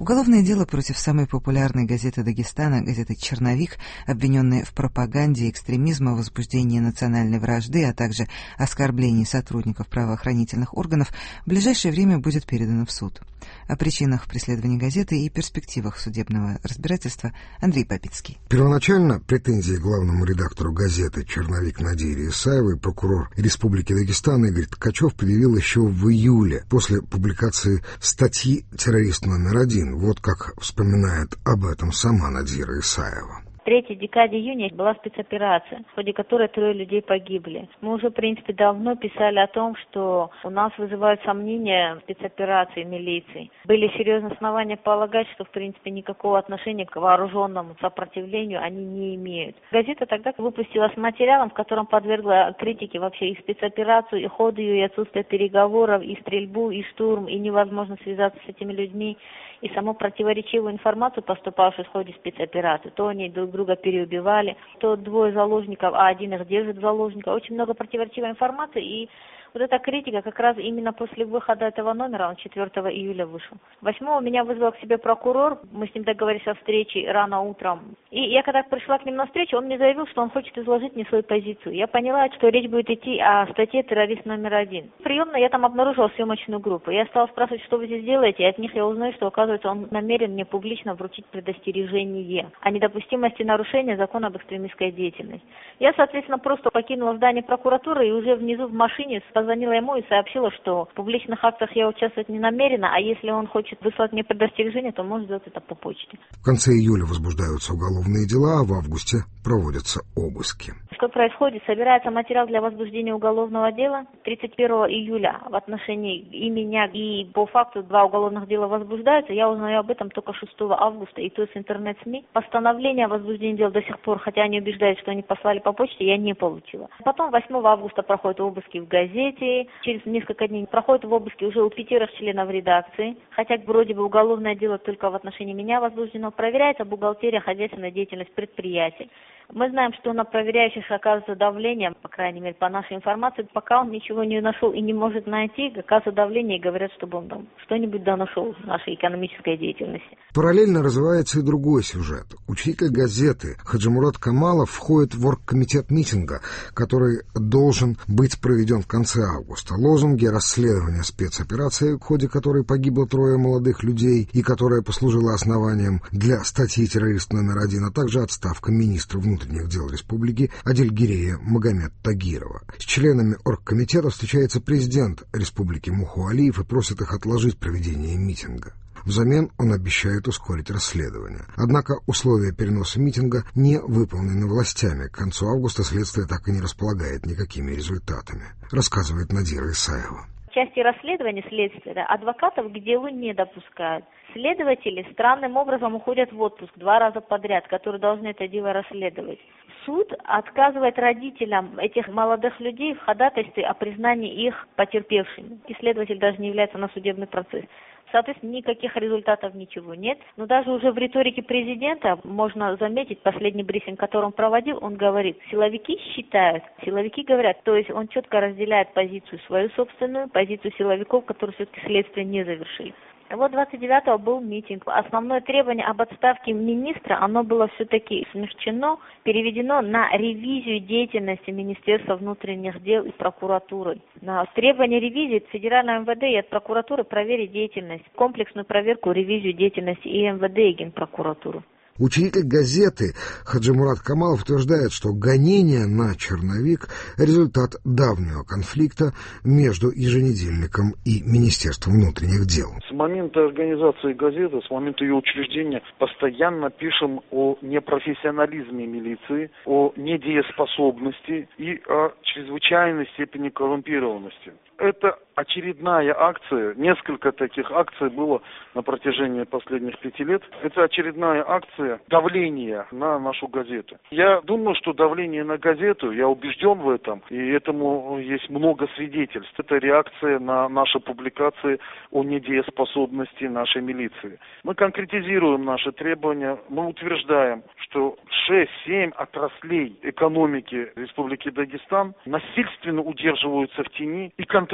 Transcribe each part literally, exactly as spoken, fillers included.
Уголовное дело против самой популярной газеты Дагестана, газеты «Черновик», обвиненной в пропаганде экстремизма, возбуждении национальной вражды, а также оскорблении сотрудников правоохранительных органов, в ближайшее время будет передано в суд. О причинах преследования газеты и перспективах судебного разбирательства Андрей Бабицкий. Первоначально претензии главному редактору газеты «Черновик» Надире Исаевой прокурор Республики Дагестан Игорь Ткачев предъявил еще в июле, после публикации статьи «Террорист номер один». Вот как вспоминает об этом сама Надира Исаева. В третьей декаде июня была спецоперация, в ходе которой трое людей погибли. Мы уже, в принципе, давно писали о том, что у нас вызывают сомнения спецоперации милиции. Были серьезные основания полагать, что, в принципе, никакого отношения к вооруженному сопротивлению они не имеют. Газета тогда выпустила с материалом, в котором подвергла критике вообще и спецоперацию, и ход ее, и отсутствие переговоров, и стрельбу, и штурм, и невозможно связаться с этими людьми, и саму противоречивую информацию, поступавшую в ходе спецоперации. То они друг друга переубивали, то двое заложников, а один их держит заложника. Очень много противоречивой информации, и вот эта критика как раз именно после выхода этого номера, он четвёртого июля вышел. восьмого меня вызвал к себе прокурор, мы с ним договорились о встрече рано утром. И я когда пришла к нему на встречу, он мне заявил, что он хочет изложить мне свою позицию. Я поняла, что речь будет идти о статье «Террорист номер один». Приемно я там обнаружила съемочную группу. Я стала спрашивать, что вы здесь делаете, и от них я узнаю, что, оказывается, он намерен мне публично вручить предостережение о недопустимости нарушения закона об экстремистской деятельности. Я, соответственно, просто покинула здание прокуратуры и уже внизу в машине позвонила ему и сообщила, что в публичных актах я участвовать не намерена, а если он хочет выслать мне предостережение, то может сделать это по почте. В конце июля возбуждаются уголовные дела, а в августе проводятся обыски. Что происходит? Собирается материал для возбуждения уголовного дела. тридцать первого июля в отношении и меня, и по факту два уголовных дела возбуждаются. Я узнаю об этом только шестого августа, и то есть интернет-СМИ. Постановление о возбуждении дел до сих пор, хотя они убеждают, что они послали по почте, я не получила. Потом восьмого августа проходят обыски в газете. Через несколько дней проходят в обыске уже у пятерых членов редакции. Хотя вроде бы уголовное дело только в отношении меня возбуждено. Проверяется бухгалтерия, хозяйственная деятельность предприятий. Мы знаем, что на проверяющих оказывается давление, по крайней мере, по нашей информации, пока он ничего не нашел и не может найти, оказывается давление и говорят, чтобы он там что-нибудь донашел в нашей экономической деятельности. Параллельно развивается и другой сюжет. Учитель газеты Хаджимурат Камалов входит в оргкомитет митинга, который должен быть проведен в конце августа. Лозунги расследования спецоперации, в ходе которой погибло трое молодых людей и которая послужила основанием для статьи «Террорист номер один», а также отставка министра внутренних дел республики Адильгирея Магомед Тагирова. С членами оргкомитета встречается президент республики Муху Алиев и просит их отложить проведение митинга. Взамен он обещает ускорить расследование. Однако условия переноса митинга не выполнены властями. К концу августа следствие так и не располагает никакими результатами, рассказывает Надира Исаева. В части расследования следствия адвокатов к делу не допускают. Следователи странным образом уходят в отпуск два раза подряд, которые должны это дело расследовать. Суд отказывает родителям этих молодых людей в ходатайстве о признании их потерпевшими. И следователь даже не является на судебный процесс. Соответственно, никаких результатов, ничего нет. Но даже уже в риторике президента можно заметить, последний брифинг, который он проводил, он говорит, силовики считают, силовики говорят, то есть он четко разделяет позицию свою собственную, позицию силовиков, которые все-таки следствие не завершили. Вот двадцать девятого был митинг. Основное требование об отставке министра, оно было все-таки смягчено, переведено на ревизию деятельности Министерства внутренних дел и прокуратуры. На требование ревизии федерального эм вэ дэ и от прокуратуры проверить деятельность, комплексную проверку, ревизию деятельности и эм вэ дэ, и Генпрокуратуры. Учитель газеты Хаджимурат Камалов утверждает, что гонение на «Черновик» — результат давнего конфликта между еженедельником и Министерством внутренних дел. С момента организации газеты, с момента ее учреждения, постоянно пишем о непрофессионализме милиции, о недееспособности и о чрезвычайной степени коррумпированности. Это очередная акция, несколько таких акций было на протяжении последних пяти лет. Это очередная акция давления на нашу газету. Я думаю, что давление на газету, я убежден в этом, и этому есть много свидетельств. Это реакция на наши публикации о недееспособности нашей милиции. Мы конкретизируем наши требования, мы утверждаем, что шесть-семь отраслей экономики Республики Дагестан насильственно удерживаются в тени и контролируют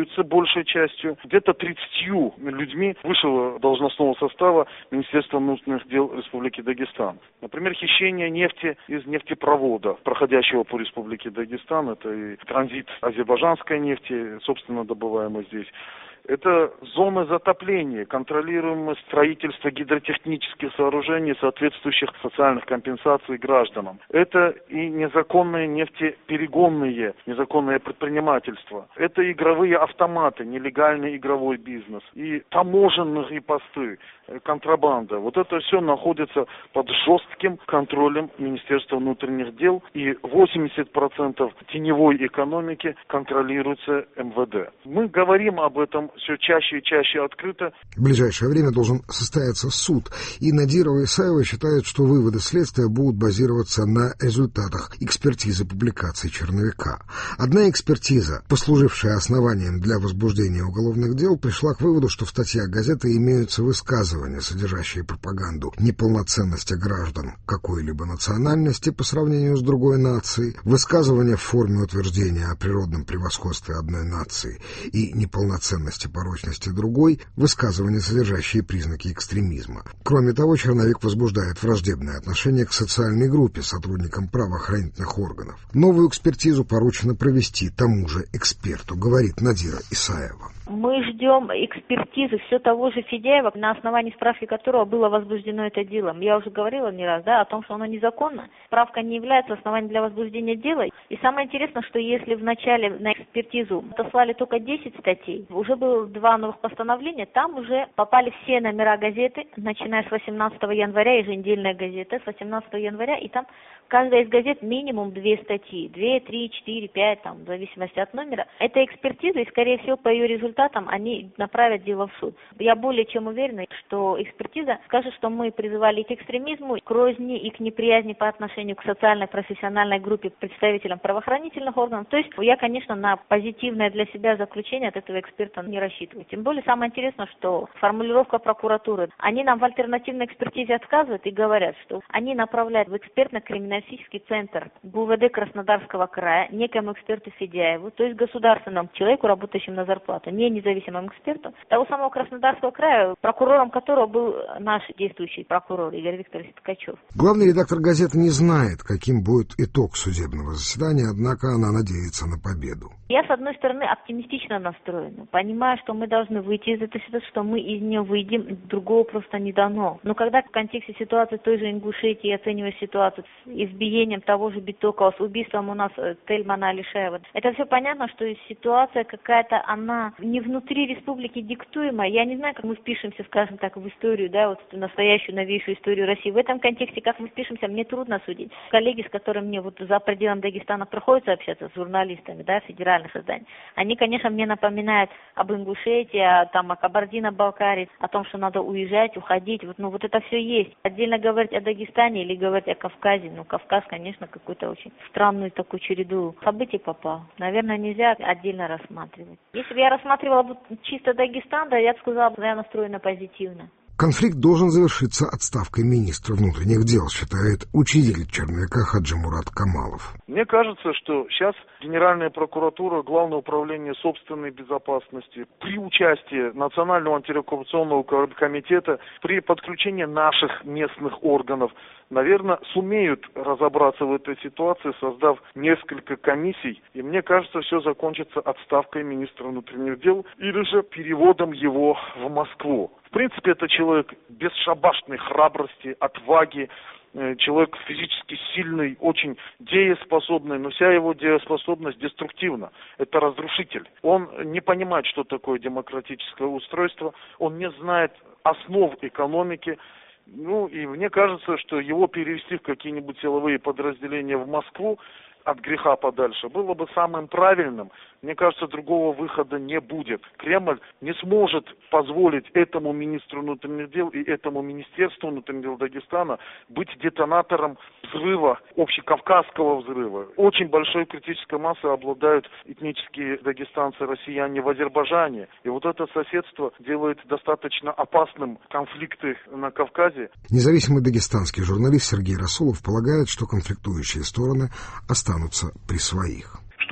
курируется большей частью где-то тридцатью людьми высшего должностного состава Министерства внутренних дел Республики Дагестан. Например, хищение нефти из нефтепровода, проходящего по Республике Дагестан, это и транзит азербайджанской нефти, собственно добываемой здесь. Это зоны затопления, контролируемое строительство гидротехнических сооружений, соответствующих социальных компенсаций гражданам. Это и незаконные нефтеперегонные, незаконное предпринимательство. Это игровые автоматы, нелегальный игровой бизнес. И таможенные посты, контрабанда. Вот это все находится под жестким контролем Министерства внутренних дел. И восемьдесят процентов теневой экономики контролируется эм вэ дэ. Мы говорим об этом все чаще и чаще открыто. В ближайшее время должен состояться суд, и Надирова и Исаева считают, что выводы следствия будут базироваться на результатах экспертизы публикаций черновика. Одна экспертиза, послужившая основанием для возбуждения уголовных дел, пришла к выводу, что в статьях газеты имеются высказывания, содержащие пропаганду неполноценности граждан какой-либо национальности по сравнению с другой нацией, высказывания в форме утверждения о природном превосходстве одной нации и неполноценности порочности другой, высказывания, содержащие признаки экстремизма. Кроме того, черновик возбуждает враждебное отношение к социальной группе, сотрудникам правоохранительных органов. Новую экспертизу поручено провести тому же эксперту, говорит Надира Исаева. Мы ждем экспертизы все того же Федяева, на основании справки которого было возбуждено это дело. Я уже говорила не раз, да, о том, что оно незаконно. Справка не является основанием для возбуждения дела. И самое интересное, что если вначале на экспертизу отослали только десять статей, уже было два новых постановления, там уже попали все номера газеты, начиная с восемнадцатого января, еженедельная газета, с восемнадцатого января, и там каждая из газет минимум две статьи, две, три, четыре, пять, там, в зависимости от номера. Это экспертиза, и, скорее всего, по ее результатам они направят дело в суд. Я более чем уверена, что экспертиза скажет, что мы призывали к экстремизму, к розни и к неприязни по отношению к социальной профессиональной группе представителям правоохранительных органов. То есть я, конечно, на позитивное для себя заключение от этого эксперта не рассчитываю. Тем более самое интересное, что формулировка прокуратуры. Они нам в альтернативной экспертизе отказывают и говорят, что они направляют в экспертно-криминалистический центр ГУВД Краснодарского края некому эксперту Федяеву, то есть государственному человеку, работающему на зарплату, не независимому эксперту, того самого Краснодарского края, прокурором которого был наш действующий прокурор Игорь Викторович Ткачев. Главный редактор газеты не знает, каким будет итог судебного заседания, однако она надеется на победу. Я, с одной стороны, оптимистично настроена, понимаю, что мы должны выйти из этой ситуации, что мы из нее выйдем, другого просто не дано. Но когда в контексте ситуации той же Ингушетии, оценивая ситуацию с избиением того же Битокова, с убийством у нас Тельмана Алишаева, это все понятно, что ситуация какая-то, она не внутри республики диктуемая. Я не знаю, как мы впишемся, скажем так, в историю, да, вот в настоящую, новейшую историю России. В этом контексте, как мы впишемся, мне трудно судить. Коллеги, с которыми мне вот за пределом Дагестана приходится общаться, с журналистами, да, федеральных изданий, они, конечно, мне напоминают об Ингушетии, о, там, о Кабардино-Балкарии, о том, что надо уезжать, уходить. Вот, ну, вот это все есть. Отдельно говорить о Дагестане или говорить о Кавказе, ну, Кавказ, конечно, какую-то очень странную такую череду событий попал. Наверное, нельзя отдельно рассматривать. Если бы я рассматривала бы чисто Дагестан, да, я бы сказала, что я настроена позитивно. Конфликт должен завершиться отставкой министра внутренних дел, считает учитель черновика Хаджимурат Камалов. Мне кажется, что сейчас Генеральная прокуратура, Главное управление собственной безопасности при участии Национального антикоррупционного комитета, при подключении наших местных органов, наверное, сумеют разобраться в этой ситуации, создав несколько комиссий. И мне кажется, все закончится отставкой министра внутренних дел или же переводом его в Москву. В принципе, это человек бесшабашной храбрости, отваги, человек физически сильный, очень дееспособный, но вся его дееспособность деструктивна. Это разрушитель. Он не понимает, что такое демократическое устройство, он не знает основ экономики. Ну, и мне кажется, что его перевести в какие-нибудь силовые подразделения в Москву от греха подальше было бы самым правильным. Мне кажется, другого выхода не будет. Кремль не сможет позволить этому министру внутренних дел и этому министерству внутренних дел Дагестана быть детонатором взрыва, общекавказского взрыва. Очень большой критической массой обладают этнические дагестанцы, россияне в Азербайджане. И вот это соседство делает достаточно опасным конфликты на Кавказе. Независимый дагестанский журналист Сергей Расулов полагает, что конфликтующие стороны останутся при своих.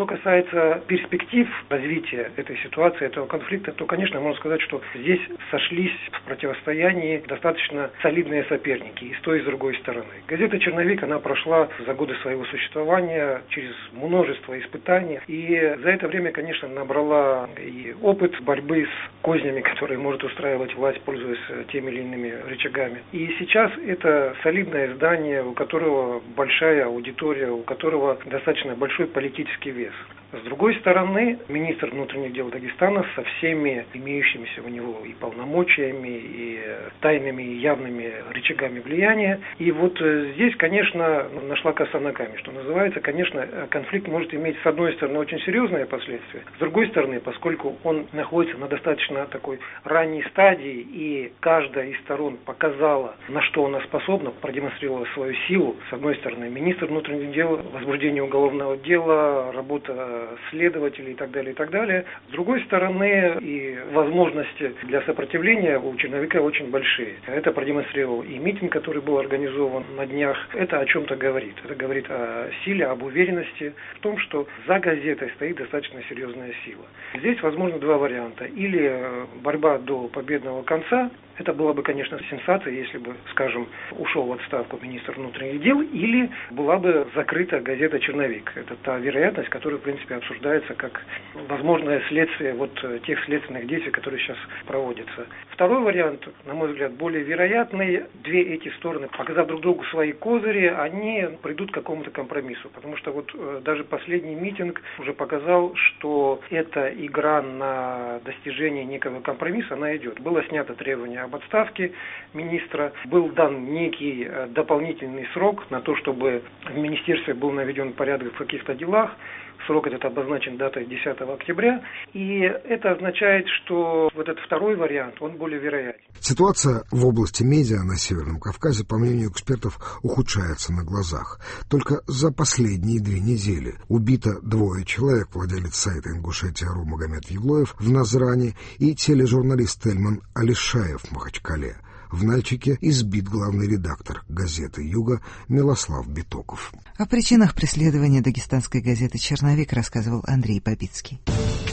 Что касается перспектив развития этой ситуации, этого конфликта, то, конечно, можно сказать, что здесь сошлись в противостоянии достаточно солидные соперники и с той, и с другой стороны. Газета «Черновик», она прошла за годы своего существования через множество испытаний, и за это время, конечно, набрала и опыт борьбы с кознями, которые может устраивать власть, пользуясь теми или иными рычагами. И сейчас это солидное издание, у которого большая аудитория, у которого достаточно большой политический вес. С другой стороны, министр внутренних дел Дагестана со всеми имеющимися у него и полномочиями, и тайными, и явными рычагами влияния. И вот здесь, конечно, нашла коса на камень, что называется. Конечно, конфликт может иметь, с одной стороны, очень серьезные последствия. С другой стороны, поскольку он находится на достаточно такой ранней стадии, и каждая из сторон показала, на что она способна, продемонстрировала свою силу. С одной стороны, министр внутренних дел, возбуждение уголовного дела, работа следователей и так далее, и так далее. С другой стороны, и возможности для сопротивления у Черновика очень большие. Это продемонстрировал и митинг, который был организован на днях. Это о чем-то говорит. Это говорит о силе, об уверенности в том, что за газетой стоит достаточно серьезная сила. Здесь возможно два варианта. Или борьба до победного конца. Это была бы, конечно, сенсация, если бы, скажем, ушел в отставку министр внутренних дел, или была бы закрыта газета «Черновик». Это та вероятность, которая, в принципе, обсуждается как возможное следствие вот тех следственных действий, которые сейчас проводятся. Второй вариант, на мой взгляд, более вероятный. Две эти стороны, показав друг другу свои козыри, они придут к какому-то компромиссу. Потому что вот даже последний митинг уже показал, что эта игра на достижение некого компромисса, она идет. Было снято требование об отставке министра, был дан некий дополнительный срок на то, чтобы в министерстве был наведен порядок в каких-то делах. Срок этот обозначен датой десятого октября, и это означает, что вот этот второй вариант, он более вероятен. Ситуация в области медиа на Северном Кавказе, по мнению экспертов, ухудшается на глазах. Только за последние две недели убито двое человек: владелец сайта «Ингушетия.ру» Магомед Евлоев в Назране и тележурналист Тельман Алишаев в Махачкале. В Нальчике избит главный редактор газеты «Юга» Милослав Битоков. О причинах преследования дагестанской газеты «Черновик» рассказывал Андрей Бабицкий.